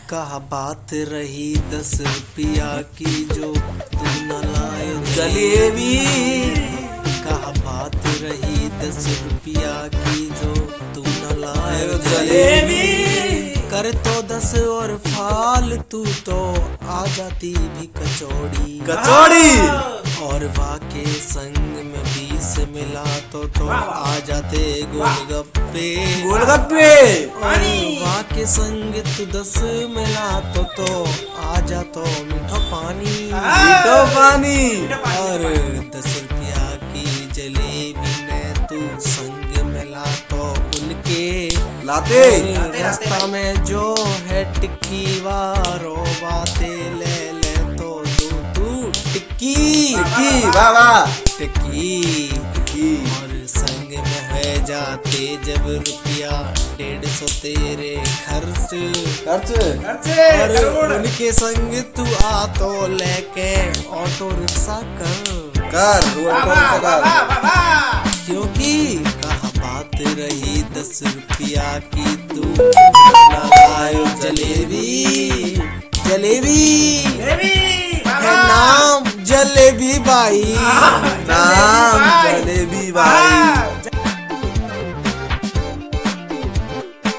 कहा बात रही 10 रुपया की जो तू न लाए जलेबी। कहा बात रही 10 रुपया की जो तू न लाए जलेबी। कर तो 10 और फालतू तो आ जाती भी कचौड़ी और वाके संग में 20 मिला तो आ जाते गोलगप्पे और वाके संग तू 10 मिला तो आ जातो मीठा पानी और 10 रुपया की जलेबी ने तू संग मिला तो उनके लाते रास्ता में जो है टिक्की वारो बातें ले तो तू टिक्की और संग में है जाते जब रुपया 150 तेरे खर्च और उनके संग तू आ तो लेके ऑटो रिक्शा कर क्योंकि कहा बात रही 10 रुपया की तू लायो जलेबी है नाम जलेबी बाई।